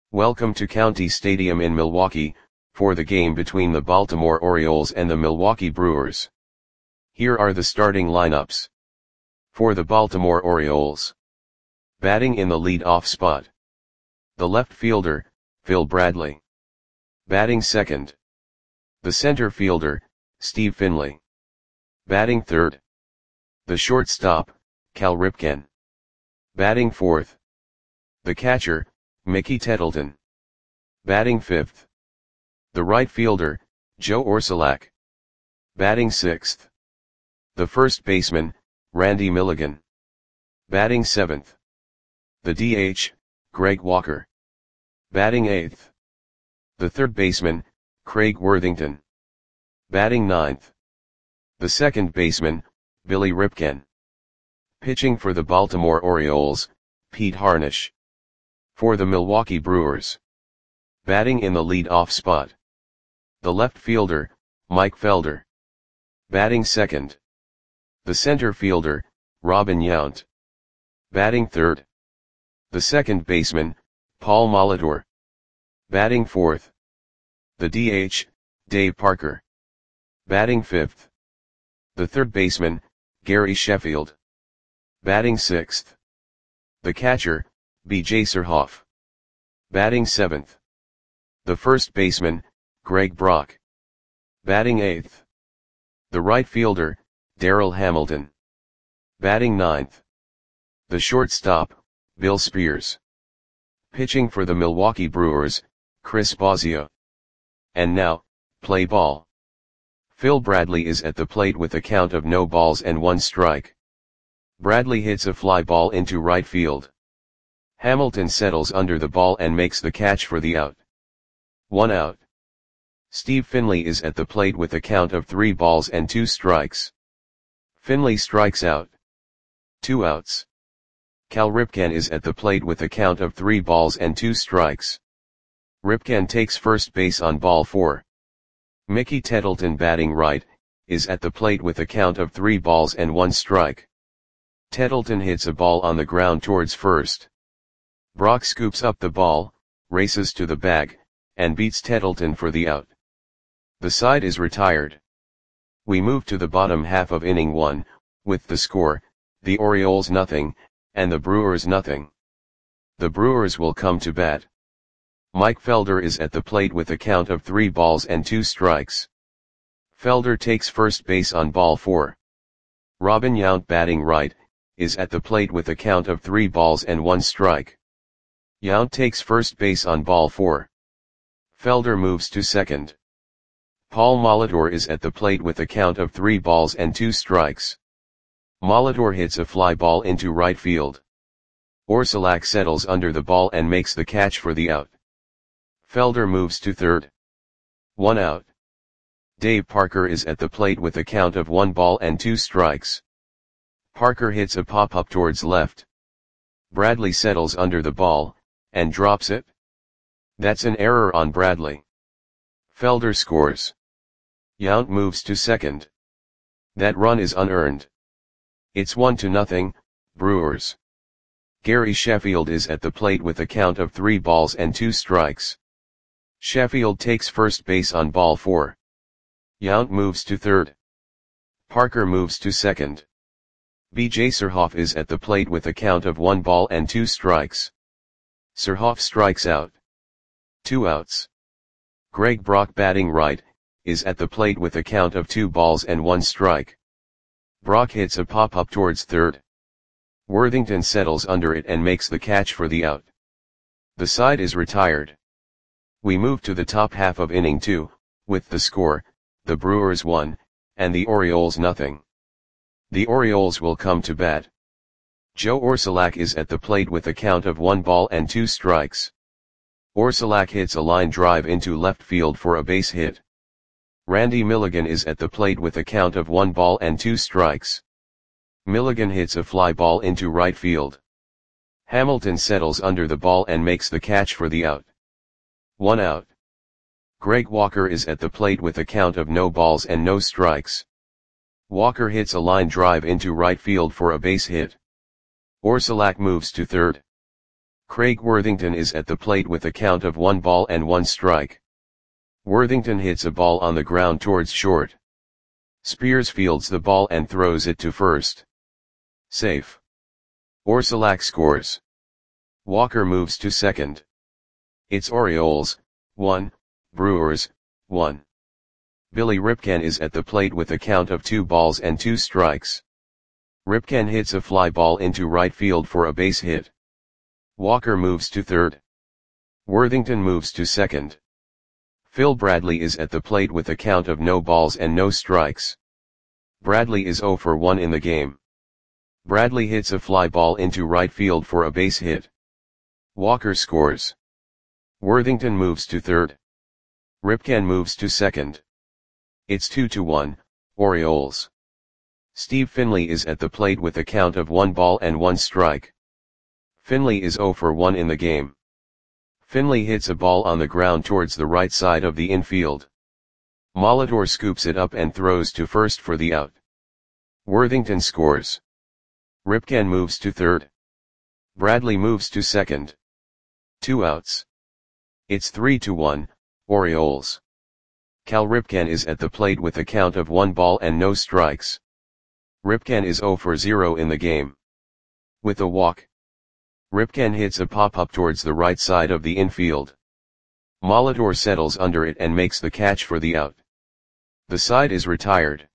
Welcome to County Stadium in Milwaukee, for the game between the Baltimore Orioles and the Milwaukee Brewers. Here are the starting lineups. For the Baltimore Orioles. Batting in the lead-off spot. The left fielder, Phil Bradley. Batting second. The center fielder, Steve Finley. Batting third. The shortstop, Cal Ripken. Batting fourth. The catcher, Mickey Tettleton. Batting fifth. The right fielder, Joe Orsulak. Batting sixth. The first baseman, Randy Milligan. Batting seventh. The DH, Greg Walker. Batting eighth. The third baseman, Craig Worthington. Batting ninth. The second baseman, Billy Ripken. Pitching for the Baltimore Orioles, Pete Harnisch. For the Milwaukee Brewers. Batting in the lead-off spot. The left fielder, Mike Felder. Batting second. The center fielder, Robin Yount. Batting third. The second baseman, Paul Molitor. Batting fourth. The DH, Dave Parker. Batting fifth. The third baseman, Gary Sheffield. Batting sixth. The catcher, B.J. Surhoff. Batting seventh. The first baseman, Greg Brock. Batting eighth. The right fielder, Darryl Hamilton. Batting ninth. The shortstop, Bill Spears. Pitching for the Milwaukee Brewers, Chris Bosio. And now, play ball. Phil Bradley is at the plate with a count of no balls and one strike. Bradley hits a fly ball into right field. Hamilton settles under the ball and makes the catch for the out. 1 out. Steve Finley is at the plate with a count of 3 balls and 2 strikes. Finley strikes out. 2 outs. Cal Ripken is at the plate with a count of 3 balls and 2 strikes. Ripken takes first base on ball 4. Mickey Tettleton, batting right, is at the plate with a count of 3 balls and 1 strike. Tettleton hits a ball on the ground towards first. Brock scoops up the ball, races to the bag, and beats Tettleton for the out. The side is retired. We move to the bottom half of inning 1, with the score, the Orioles nothing, and the Brewers nothing. The Brewers will come to bat. Mike Felder is at the plate with a count of 3 balls and 2 strikes. Felder takes first base on ball 4. Robin Yount, batting right, is at the plate with a count of 3 balls and 1 strike. Yount takes first base on ball 4. Felder moves to second. Paul Molitor is at the plate with a count of 3 balls and 2 strikes. Molitor hits a fly ball into right field. Orsulak settles under the ball and makes the catch for the out. Felder moves to third. 1 out. Dave Parker is at the plate with a count of 1 ball and 2 strikes. Parker hits a pop-up towards left. Bradley settles under the ball, and drops it. That's an error on Bradley. Felder scores. Yount moves to second. That run is unearned. It's 1-0, Brewers. Gary Sheffield is at the plate with a count of 3 balls and 2 strikes. Sheffield takes first base on ball 4. Yount moves to third. Parker moves to second. B.J. Surhoff is at the plate with a count of 1 ball and 2 strikes. Surhoff strikes out. 2 outs. Greg Brock, batting right, is at the plate with a count of 2 balls and 1 strike. Brock hits a pop-up towards third. Worthington settles under it and makes the catch for the out. The side is retired. We move to the top half of inning 2, with the score, the Brewers 1, and the Orioles nothing. The Orioles will come to bat. Joe Orsulak is at the plate with a count of 1 ball and 2 strikes. Orsulak hits a line drive into left field for a base hit. Randy Milligan is at the plate with a count of 1 ball and 2 strikes. Milligan hits a fly ball into right field. Hamilton settles under the ball and makes the catch for the out. 1 out. Greg Walker is at the plate with a count of no balls and no strikes. Walker hits a line drive into right field for a base hit. Orsulak moves to third. Craig Worthington is at the plate with a count of 1 ball and 1 strike. Worthington hits a ball on the ground towards short. Spears fields the ball and throws it to first. Safe. Orsulak scores. Walker moves to second. It's Orioles, 1, Brewers, 1. Billy Ripken is at the plate with a count of 2 balls and 2 strikes. Ripken hits a fly ball into right field for a base hit. Walker moves to third. Worthington moves to second. Phil Bradley is at the plate with a count of no balls and no strikes. Bradley is 0 for 1 in the game. Bradley hits a fly ball into right field for a base hit. Walker scores. Worthington moves to third. Ripken moves to second. It's 2-1, Orioles. Steve Finley is at the plate with a count of 1 ball and 1 strike. Finley is 0 for 1 in the game. Finley hits a ball on the ground towards the right side of the infield. Molitor scoops it up and throws to first for the out. Worthington scores. Ripken moves to third. Bradley moves to second. 2 outs. It's 3-1, Orioles. Cal Ripken is at the plate with a count of 1 ball and no strikes. Ripken is 0 for 0 in the game. With a walk, Ripken hits a pop-up towards the right side of the infield. Molitor settles under it and makes the catch for the out. The side is retired.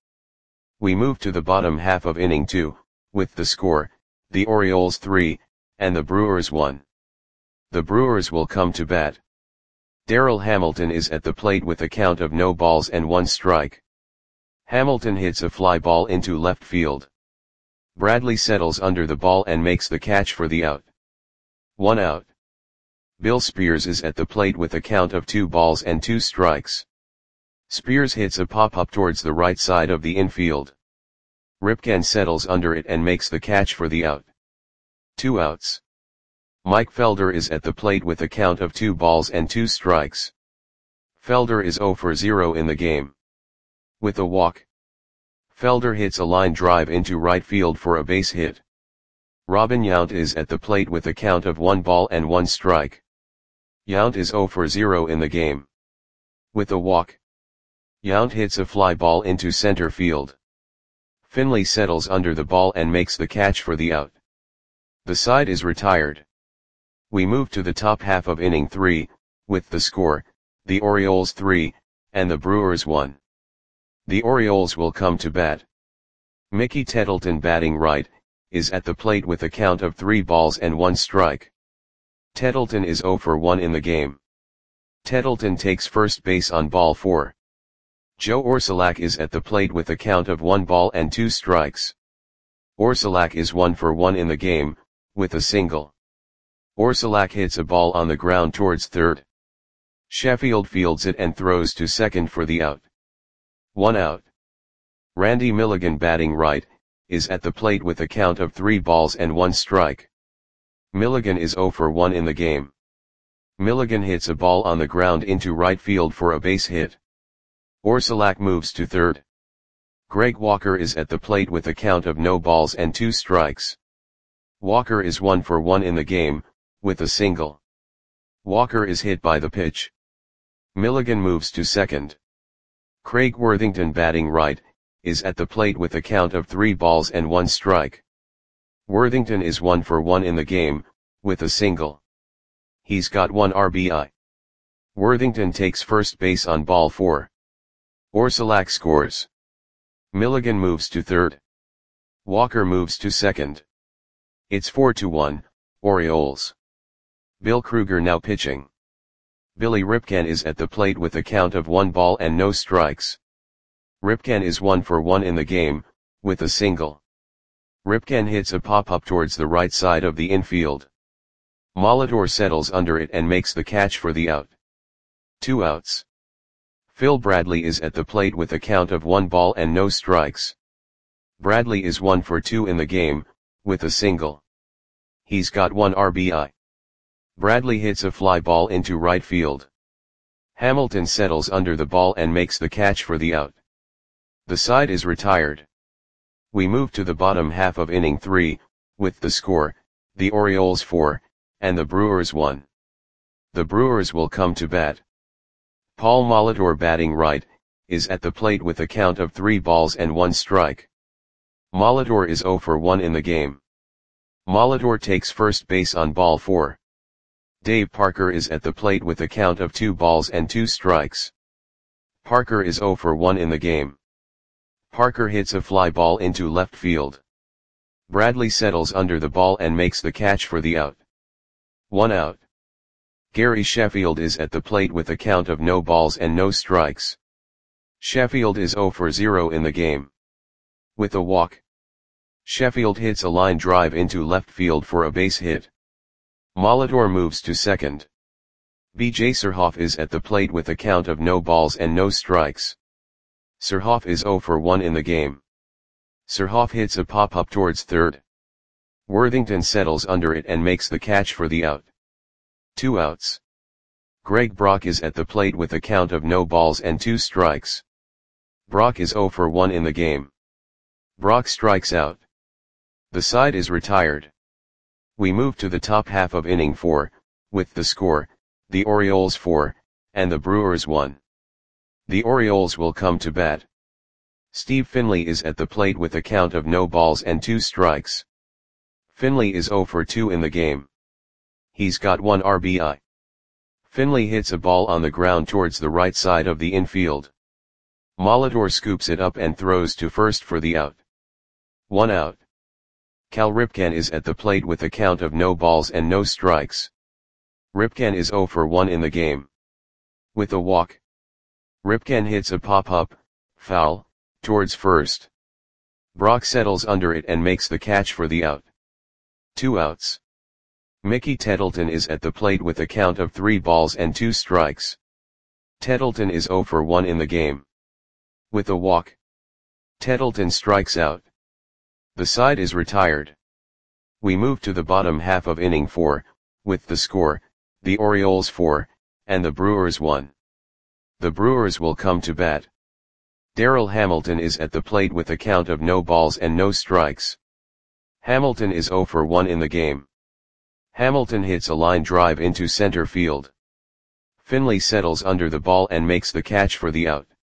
We move to the bottom half of inning 2, with the score, the Orioles 3, and the Brewers 1. The Brewers will come to bat. Darryl Hamilton is at the plate with a count of no balls and 1 strike. Hamilton hits a fly ball into left field. Bradley settles under the ball and makes the catch for the out. 1 out. Bill Spears is at the plate with a count of 2 balls and 2 strikes. Spears hits a pop-up towards the right side of the infield. Ripken settles under it and makes the catch for the out. 2 outs. Mike Felder is at the plate with a count of 2 balls and 2 strikes. Felder is 0 for 0 in the game. With a walk, Felder hits a line drive into right field for a base hit. Robin Yount is at the plate with a count of 1 ball and 1 strike. Yount is 0 for 0 in the game. With a walk, Yount hits a fly ball into center field. Finley settles under the ball and makes the catch for the out. The side is retired. We move to the top half of inning 3, with the score, the Orioles 3, and the Brewers 1. The Orioles will come to bat. Mickey Tettleton, batting right, is at the plate with a count of 3 balls and 1 strike. Tettleton is 0 for 1 in the game. Tettleton takes first base on ball 4. Joe Orsulak is at the plate with a count of 1 ball and 2 strikes. Orsulak is 1 for 1 in the game, with a single. Orsulak hits a ball on the ground towards third. Sheffield fields it and throws to second for the out. 1 out. Randy Milligan, batting right, is at the plate with a count of 3 balls and 1 strike. Milligan is 0 for 1 in the game. Milligan hits a ball on the ground into right field for a base hit. Orsulak moves to third. Greg Walker is at the plate with a count of no balls and 2 strikes. Walker is 1 for 1 in the game, with a single. Walker is hit by the pitch. Milligan moves to second. Craig Worthington, batting right, is at the plate with a count of 3 balls and 1 strike. Worthington is 1 for 1 in the game, with a single. He's got 1 RBI. Worthington takes first base on ball 4. Orsulak scores. Milligan moves to third. Walker moves to second. It's 4-1, Orioles. Bill Kruger now pitching. Billy Ripken is at the plate with a count of 1 ball and no strikes. Ripken is 1 for 1 in the game, with a single. Ripken hits a pop-up towards the right side of the infield. Molitor settles under it and makes the catch for the out. 2 outs. Phil Bradley is at the plate with a count of 1 ball and no strikes. Bradley is 1 for 2 in the game, with a single. He's got 1 RBI. Bradley hits a fly ball into right field. Hamilton settles under the ball and makes the catch for the out. The side is retired. We move to the bottom half of inning 3, with the score, the Orioles 4, and the Brewers won. The Brewers will come to bat. Paul Molitor batting right, is at the plate with a count of 3 balls and 1 strike. Molitor is 0 for 1 in the game. Molitor takes first base on ball 4. Dave Parker is at the plate with a count of 2 balls and 2 strikes. Parker is 0 for 1 in the game. Parker hits a fly ball into left field. Bradley settles under the ball and makes the catch for the out. 1 out. Gary Sheffield is at the plate with a count of no balls and no strikes. Sheffield is 0 for 0 in the game. With a walk, Sheffield hits a line drive into left field for a base hit. Molitor moves to second. B.J. Surhoff is at the plate with a count of no balls and no strikes. Surhoff is 0 for 1 in the game. Surhoff hits a pop-up towards third. Worthington settles under it and makes the catch for the out. 2 outs. Greg Brock is at the plate with a count of no balls and 2 strikes. Brock is 0 for 1 in the game. Brock strikes out. The side is retired. We move to the top half of inning 4, with the score, the Orioles 4, and the Brewers 1. The Orioles will come to bat. Steve Finley is at the plate with a count of no balls and 2 strikes. Finley is 0 for 2 in the game. He's got 1 RBI. Finley hits a ball on the ground towards the right side of the infield. Molitor scoops it up and throws to first for the out. 1 out. Cal Ripken is at the plate with a count of no balls and no strikes. Ripken is 0 for 1 in the game. With a walk, Ripken hits a pop-up, foul, towards first. Brock settles under it and makes the catch for the out. 2 outs. Mickey Tettleton is at the plate with a count of 3 balls and 2 strikes. Tettleton is 0 for 1 in the game. With a walk, Tettleton strikes out. The side is retired. We move to the bottom half of inning 4, with the score, the Orioles 4, and the Brewers 1. The Brewers will come to bat. Darryl Hamilton is at the plate with a count of no balls and no strikes. Hamilton is 0 for 1 in the game. Hamilton hits a line drive into center field. Finley settles under the ball and makes the catch for the out.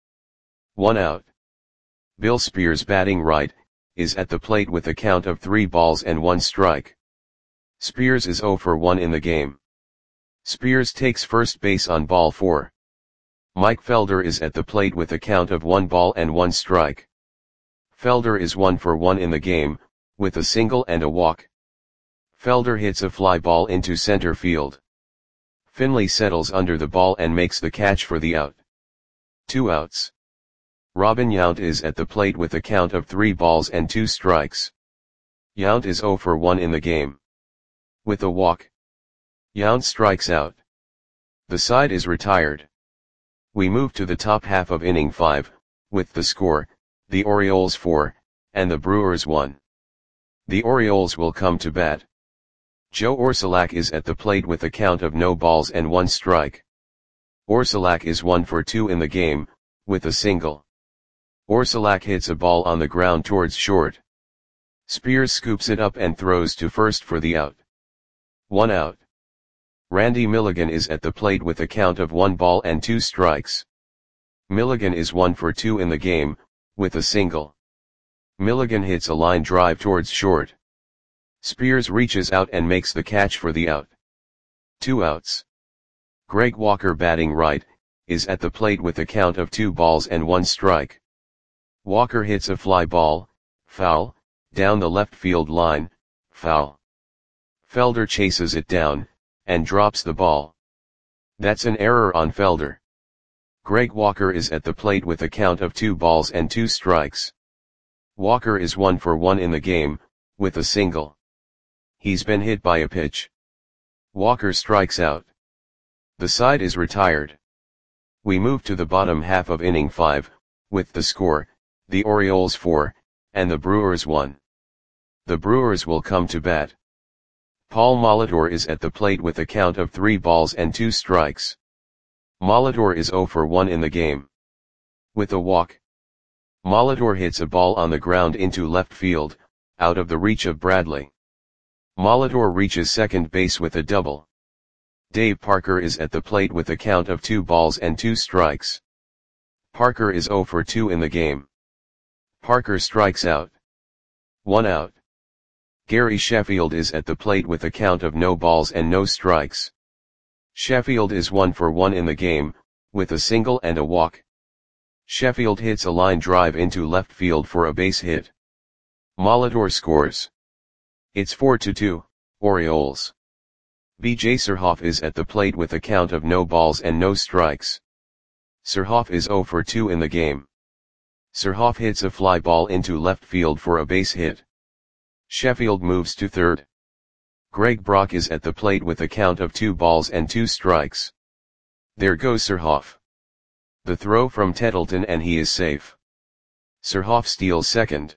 1 out. Bill Spears batting right, is at the plate with a count of 3 balls and 1 strike. Spears is 0 for 1 in the game. Spears takes first base on ball 4. Mike Felder is at the plate with a count of 1 ball and 1 strike. Felder is 1 for 1 in the game, with a single and a walk. Felder hits a fly ball into center field. Finley settles under the ball and makes the catch for the out. 2 outs. Robin Yount is at the plate with a count of 3 balls and 2 strikes. Yount is 0 for 1 in the game. With a walk, Yount strikes out. The side is retired. We move to the top half of inning 5, with the score, the Orioles 4, and the Brewers 1. The Orioles will come to bat. Joe Orsulak is at the plate with a count of no balls and 1 strike. Orsulak is 1 for 2 in the game, with a single. Orsulak hits a ball on the ground towards short. Spears scoops it up and throws to first for the out. 1 out. Randy Milligan is at the plate with a count of 1 ball and 2 strikes. Milligan is 1 for 2 in the game, with a single. Milligan hits a line drive towards short. Spears reaches out and makes the catch for the out. 2 outs. Greg Walker batting right, is at the plate with a count of 2 balls and 1 strike. Walker hits a fly ball, foul, down the left field line, foul. Felder chases it down, and drops the ball. That's an error on Felder. Greg Walker is at the plate with a count of 2 balls and 2 strikes. Walker is 1 for 1 in the game, with a single. He's been hit by a pitch. Walker strikes out. The side is retired. We move to the bottom half of inning 5, with the score, the Orioles 4, and the Brewers 1. The Brewers will come to bat. Paul Molitor is at the plate with a count of 3 balls and 2 strikes. Molitor is 0 for 1 in the game. With a walk, Molitor hits a ball on the ground into left field, out of the reach of Bradley. Molitor reaches second base with a double. Dave Parker is at the plate with a count of 2 balls and 2 strikes. Parker is 0 for 2 in the game. Parker strikes out. 1 out. Gary Sheffield is at the plate with a count of no balls and no strikes. Sheffield is 1 for 1 in the game, with a single and a walk. Sheffield hits a line drive into left field for a base hit. Molitor scores. It's 4-2, Orioles. B.J. Surhoff is at the plate with a count of no balls and no strikes. Surhoff is 0 for 2 in the game. Surhoff hits a fly ball into left field for a base hit. Sheffield moves to third. Greg Brock is at the plate with a count of 2 balls and 2 strikes. There goes Surhoff. The throw from Tettleton and he is safe. Surhoff steals second.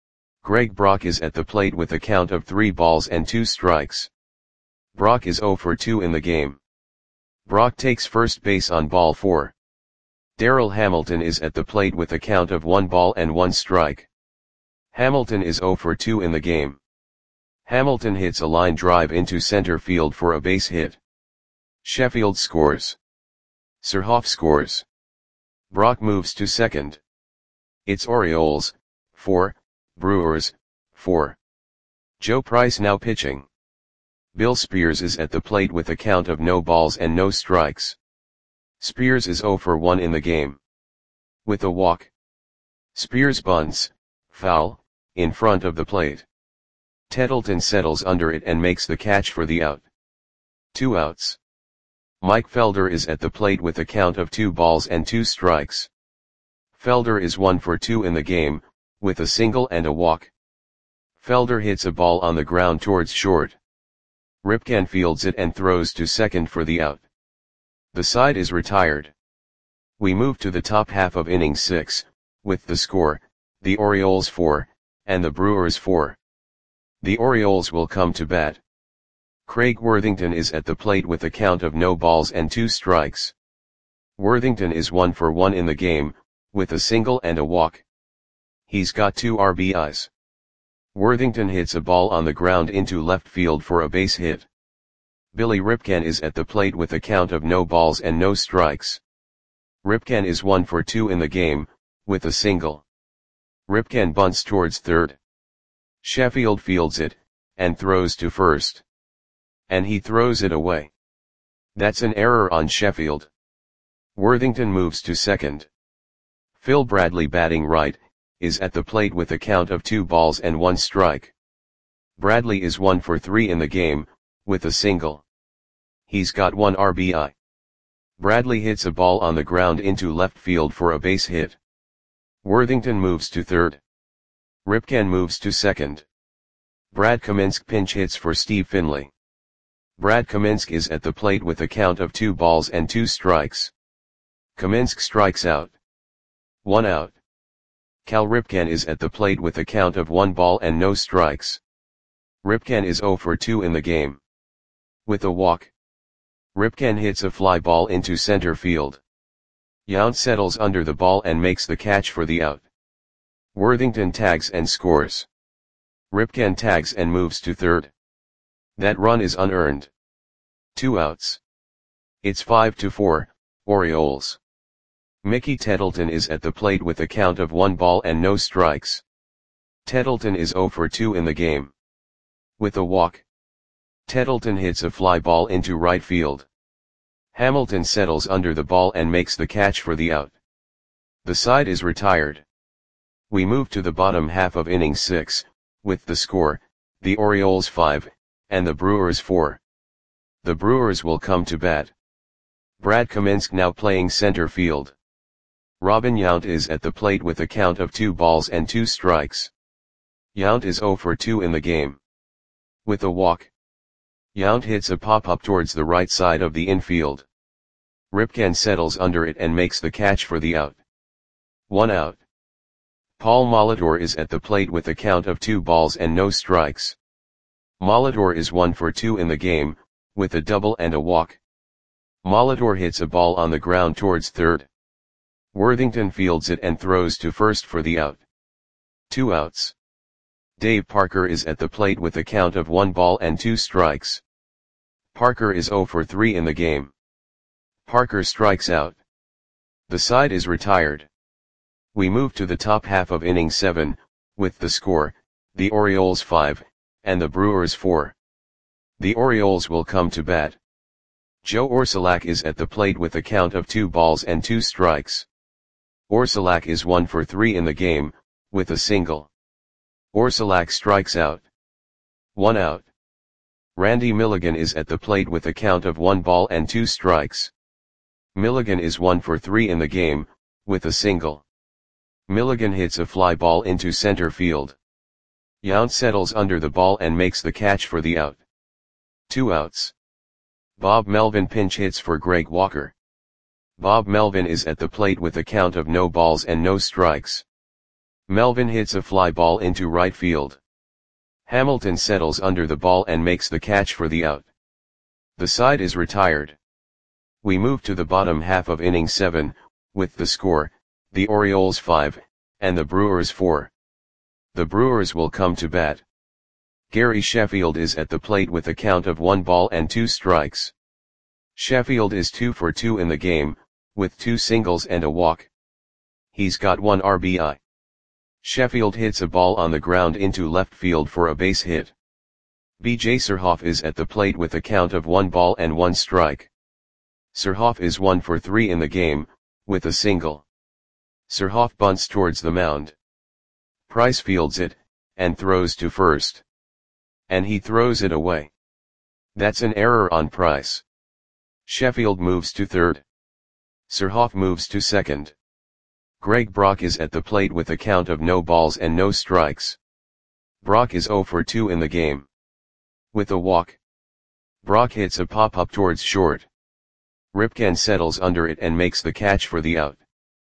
Greg Brock is at the plate with a count of 3 balls and 2 strikes. Brock is 0 for 2 in the game. Brock takes first base on ball 4. Darrell Hamilton is at the plate with a count of 1 ball and 1 strike. Hamilton is 0 for 2 in the game. Hamilton hits a line drive into center field for a base hit. Sheffield scores. Surhoff scores. Brock moves to second. It's Orioles, 4, Brewers, 4. Joe Price now pitching. Bill Spears is at the plate with a count of no balls and no strikes. Spears is 0 for 1 in the game. With a walk. Spears bunts, foul, in front of the plate. Tettleton settles under it and makes the catch for the out. 2 outs. Mike Felder is at the plate with a count of 2 balls and 2 strikes. Felder is 1 for 2 in the game, with a single and a walk. Felder hits a ball on the ground towards short. Ripken fields it and throws to second for the out. The side is retired. We move to the top half of inning 6, with the score, the Orioles 4, and the Brewers 4. The Orioles will come to bat. Craig Worthington is at the plate with a count of no balls and 2 strikes. Worthington is 1 for 1 in the game, with a single and a walk. He's got 2 RBIs. Worthington hits a ball on the ground into left field for a base hit. Billy Ripken is at the plate with a count of no balls and no strikes. Ripken is 1 for 2 in the game, with a single. Ripken bunts towards third. Sheffield fields it, and throws to first. And he throws it away. That's an error on Sheffield. Worthington moves to second. Phil Bradley, batting right, is at the plate with a count of 2 balls and 1 strike. Bradley is 1 for 3 in the game, with a single. He's got 1 RBI. Bradley hits a ball on the ground into left field for a base hit. Worthington moves to third. Ripken moves to second. Brad Kaminsk pinch hits for Steve Finley. Brad Kaminsk is at the plate with a count of 2 balls and 2 strikes. Kaminsk strikes out. 1 out. Cal Ripken is at the plate with a count of 1 ball and no strikes. Ripken is 0 for 2 in the game. With a walk. Ripken hits a fly ball into center field. Yount settles under the ball and makes the catch for the out. Worthington tags and scores. Ripken tags and moves to third. That run is unearned. 2 outs. It's 5-4, Orioles. Mickey Tettleton is at the plate with a count of 1 ball and no strikes. Tettleton is 0 for 2 in the game. With a walk. Tettleton hits a fly ball into right field. Hamilton settles under the ball and makes the catch for the out. The side is retired. We move to the bottom half of inning 6, with the score, the Orioles 5, and the Brewers 4. The Brewers will come to bat. Brad Kaminsk now playing center field. Robin Yount is at the plate with a count of 2 balls and 2 strikes. Yount is 0 for 2 in the game. With a walk. Yount hits a pop-up towards the right side of the infield. Ripken settles under it and makes the catch for the out. 1 out. Paul Molitor is at the plate with a count of 2 balls and no strikes. Molitor is 1 for 2 in the game, with a double and a walk. Molitor hits a ball on the ground towards third. Worthington fields it and throws to first for the out. 2 outs. Dave Parker is at the plate with a count of 1 ball and 2 strikes. Parker is 0 for 3 in the game. Parker strikes out. The side is retired. We move to the top half of inning 7, with the score, the Orioles 5, and the Brewers 4. The Orioles will come to bat. Joe Orsulak is at the plate with a count of 2 balls and 2 strikes. Orsulak is 1 for 3 in the game, with a single. Orsulak strikes out. 1 out. Randy Milligan is at the plate with a count of 1 ball and 2 strikes. Milligan is 1 for 3 in the game, with a single. Milligan hits a fly ball into center field. Yount settles under the ball and makes the catch for the out. 2 outs. Bob Melvin pinch hits for Greg Walker. Bob Melvin is at the plate with a count of no balls and no strikes. Melvin hits a fly ball into right field. Hamilton settles under the ball and makes the catch for the out. The side is retired. We move to the bottom half of inning 7, with the score, the Orioles 5, and the Brewers 4. The Brewers will come to bat. Gary Sheffield is at the plate with a count of 1 ball and 2 strikes. Sheffield is 2 for 2 in the game, with 2 singles and a walk. He's got 1 RBI. Sheffield hits a ball on the ground into left field for a base hit. B.J. Surhoff is at the plate with a count of 1 ball and 1 strike. Surhoff is 1 for 3 in the game, with a single. Surhoff bunts towards the mound. Price fields it, and throws to first. And he throws it away. That's an error on Price. Sheffield moves to third. Surhoff moves to second. Greg Brock is at the plate with a count of no balls and no strikes. Brock is 0 for 2 in the game. With a walk. Brock hits a pop-up towards short. Ripken settles under it and makes the catch for the out.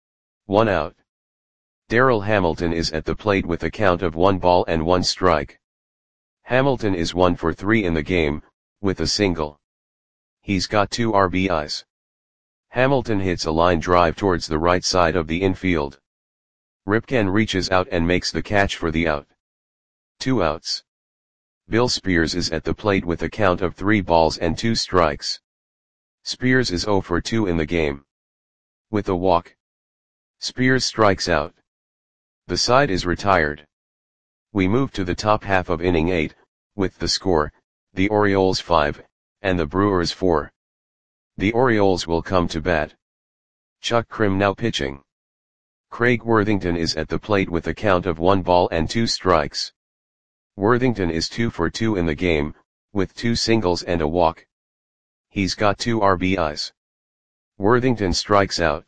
1 out. Darrell Hamilton is at the plate with a count of 1 ball and 1 strike. Hamilton is 1 for 3 in the game, with a single. He's got 2 RBIs. Hamilton hits a line drive towards the right side of the infield. Ripken reaches out and makes the catch for the out. 2 outs. Bill Spears is at the plate with a count of 3 balls and 2 strikes. Spears is 0 for 2 in the game. With a walk. Spears strikes out. The side is retired. We move to the top half of inning 8, with the score, the Orioles 5, and the Brewers 4. The Orioles will come to bat. Chuck Krim now pitching. Craig Worthington is at the plate with a count of 1 ball and 2 strikes. Worthington is 2 for 2 in the game, with 2 singles and a walk. He's got 2 RBIs. Worthington strikes out.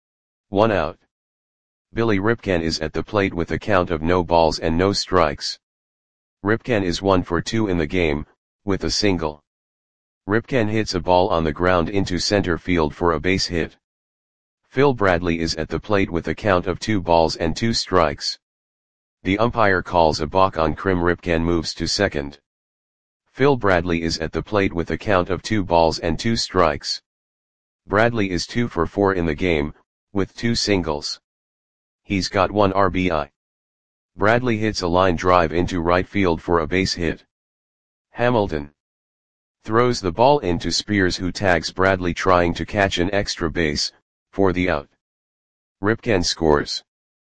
1 out. Billy Ripken is at the plate with a count of no balls and no strikes. Ripken is 1 for 2 in the game, with a single. Ripken hits a ball on the ground into center field for a base hit. Phil Bradley is at the plate with a count of 2 balls and 2 strikes. The umpire calls a balk on Krim. Ripken moves to second. Phil Bradley is at the plate with a count of 2 balls and 2 strikes. Bradley is 2 for 4 in the game, with 2 singles. He's got 1 RBI. Bradley hits a line drive into right field for a base hit. Hamilton throws the ball into Spears, who tags Bradley trying to catch an extra base, for the out. Ripken scores.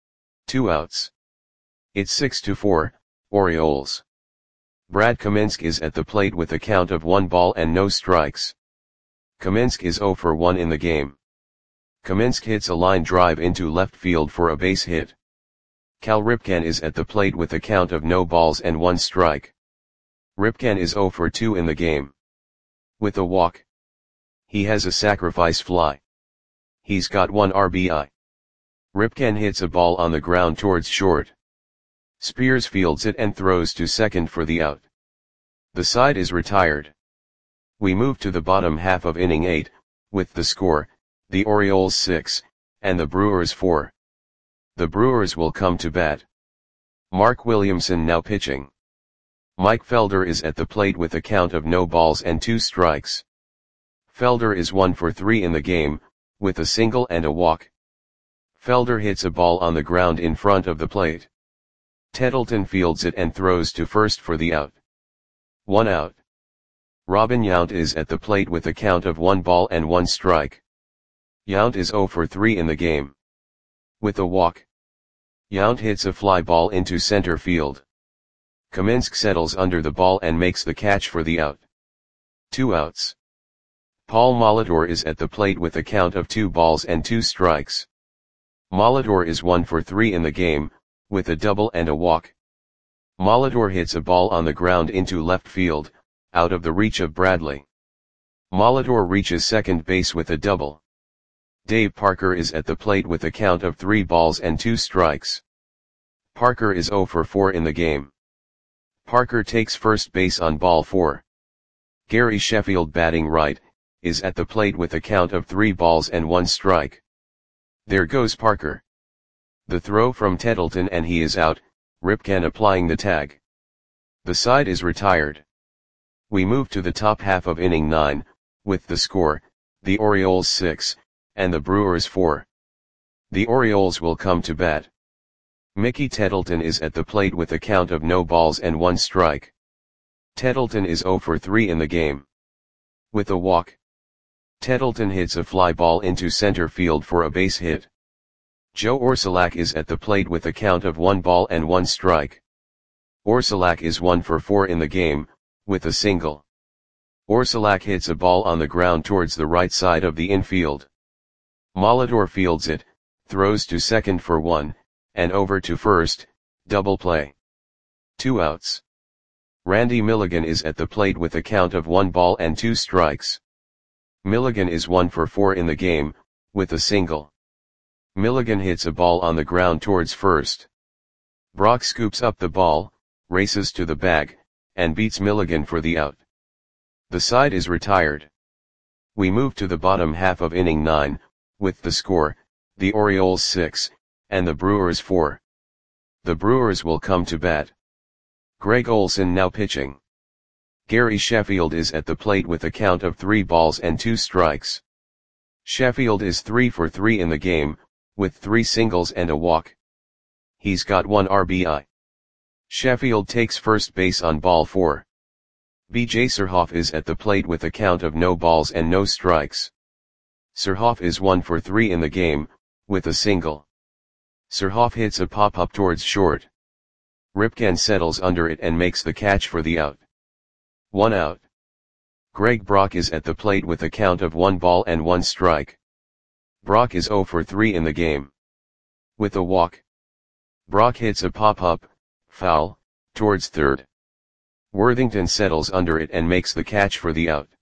2 outs. It's 6-4, Orioles. Brad Kaminsky is at the plate with a count of 1 ball and no strikes. Kaminsky is 0 for 1 in the game. Kaminsky hits a line drive into left field for a base hit. Cal Ripken is at the plate with a count of no balls and 1 strike. Ripken is 0 for 2 in the game. With a walk. He has a sacrifice fly. He's got 1 RBI. Ripken hits a ball on the ground towards short. Spears fields it and throws to second for the out. The side is retired. We move to the bottom half of inning 8, with the score, the Orioles 6, and the Brewers 4. The Brewers will come to bat. Mark Williamson now pitching. Mike Felder is at the plate with a count of no balls and 2 strikes. Felder is 1 for 3 in the game, with a single and a walk. Felder hits a ball on the ground in front of the plate. Tettleton fields it and throws to first for the out. 1 out. Robin Yount is at the plate with a count of 1 ball and 1 strike. Yount is 0 for 3 in the game. With a walk, Yount hits a fly ball into center field. Kaminsk settles under the ball and makes the catch for the out. 2 outs. Paul Molitor is at the plate with a count of 2 balls and 2 strikes. Molitor is 1 for 3 in the game, with a double and a walk. Molitor hits a ball on the ground into left field, out of the reach of Bradley. Molitor reaches second base with a double. Dave Parker is at the plate with a count of 3 balls and 2 strikes. Parker is 0 for 4 in the game. Parker takes first base on ball 4. Gary Sheffield, batting right, is at the plate with a count of 3 balls and 1 strike. There goes Parker. The throw from Tettleton and he is out, Ripken applying the tag. The side is retired. We move to the top half of inning 9, with the score, the Orioles 6, and the Brewers 4. The Orioles will come to bat. Mickey Tettleton is at the plate with a count of no balls and 1 strike. Tettleton is 0 for 3 in the game. With a walk, Tettleton hits a fly ball into center field for a base hit. Joe Orsulak is at the plate with a count of 1 ball and 1 strike. Orsulak is 1 for 4 in the game, with a single. Orsulak hits a ball on the ground towards the right side of the infield. Molitor fields it, throws to second for 1, and over to first, double play. 2 outs. Randy Milligan is at the plate with a count of 1 ball and 2 strikes. Milligan is 1 for 4 in the game, with a single. Milligan hits a ball on the ground towards first. Brock scoops up the ball, races to the bag, and beats Milligan for the out. The side is retired. We move to the bottom half of inning 9, with the score, the Orioles 6, and the Brewers 4. The Brewers will come to bat. Greg Olson now pitching. Gary Sheffield is at the plate with a count of 3 balls and 2 strikes. Sheffield is 3 for 3 in the game, with 3 singles and a walk. He's got 1 RBI. Sheffield takes first base on ball 4. B.J. Surhoff is at the plate with a count of no balls and no strikes. Surhoff is 1 for 3 in the game, with a single. Surhoff hits a pop-up towards short. Ripken settles under it and makes the catch for the out. 1 out. Greg Brock is at the plate with a count of 1 ball and 1 strike. Brock is 0 for 3 in the game. With a walk, Brock hits a pop-up, foul, towards third. Worthington settles under it and makes the catch for the out.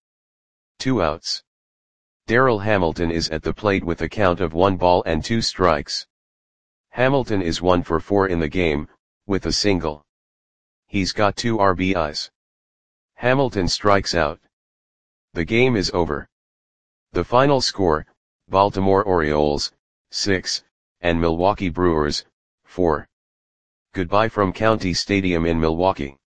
2 outs. Darrell Hamilton is at the plate with a count of 1 ball and 2 strikes. Hamilton is 1 for 4 in the game, with a single. He's got 2 RBIs. Hamilton strikes out. The game is over. The final score, Baltimore Orioles, 6, and Milwaukee Brewers, 4. Goodbye from County Stadium in Milwaukee.